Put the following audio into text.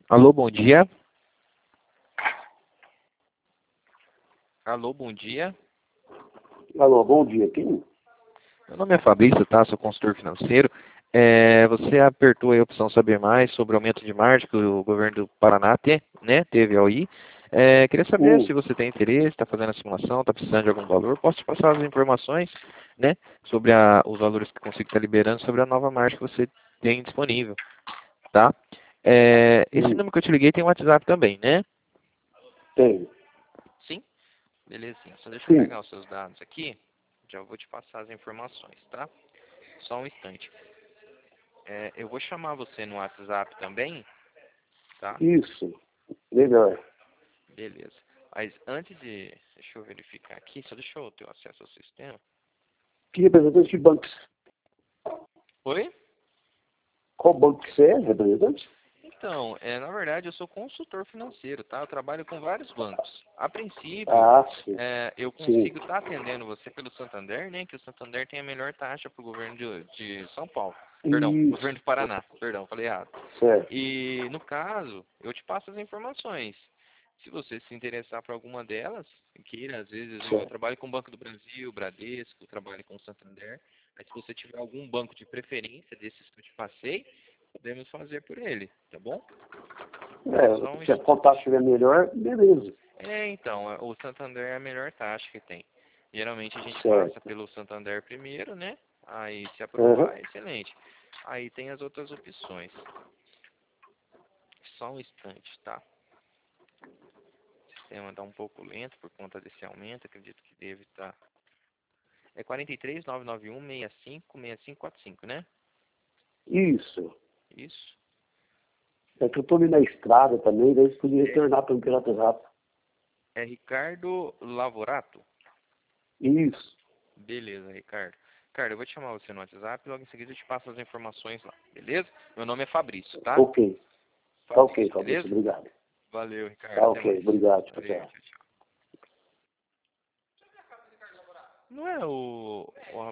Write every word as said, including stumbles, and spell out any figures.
Alô, bom dia. Alô, bom dia. Alô, bom dia. Quem? Meu nome é Fabrício, tá? Sou consultor financeiro. É, você apertou aí a opção saber mais sobre o aumento de margem que o governo do Paraná te, né, teve aí. É, queria saber se Hum, você tem interesse, está fazendo a simulação, está precisando de algum valor. Posso te passar as informações, né, sobre a- os valores que consigo estar liberando sobre a nova margem que você tem disponível, tá? É, esse hum, número que eu te liguei tem um WhatsApp também, né? tem. Sim? Beleza, sim. Só deixa eu Sim, pegar os seus dados aqui. Já vou te passar as informações, tá? Só um instante. É, eu vou chamar você no WhatsApp também, tá? isso. Melhor. Beleza. Mas antes de... Deixa eu verificar aqui. Só deixa eu ter acesso ao sistema. Que representante de bancos? Oi? Qual banco que você é, representante? Então, é, na verdade, eu sou consultor financeiro, tá? Eu trabalho com vários bancos. A princípio, Ah, sim. é, eu Sim. consigo estar atendendo você pelo Santander, né? Que o Santander tem a melhor taxa para o governo de, de São Paulo. Perdão, governo Isso. do Paraná. Perdão, falei errado. Certo. E, no caso, eu te passo as informações. Se você se interessar por alguma delas, queira, às vezes eu Certo. trabalho com o Banco do Brasil, Bradesco, trabalho com o Santander. Mas se você tiver algum banco de preferência desses que eu te passei, podemos fazer por ele, tá bom? Só um É, se a contato instante. estiver melhor, beleza. É, então, é, o Santander é a melhor taxa que tem. Geralmente a gente passa Certo. pelo Santander primeiro, né? Aí se Aham. aprovar, excelente. Aí tem as outras opções. Só um instante, tá? O sistema está um pouco lento por conta desse aumento, acredito que deve estar. É quatro três nove nove um seis cinco seis cinco quatro cinco, né? Isso. Isso. É que eu tô ali na estrada também, daí você podia É, retornar para o Pirata Rápido. é Ricardo Lavorato? Isso. Beleza, Ricardo. Ricardo, eu vou te chamar você no WhatsApp e logo em seguida eu te passo as informações lá, beleza? Meu nome é Fabrício, tá? Ok. Tá ok, Fabrício, Fabrício. beleza? Obrigado. Valeu, Ricardo. Tá Até ok. mais. Obrigado. Tchau, Valeu, tchau. tchau, tchau. Não é o, o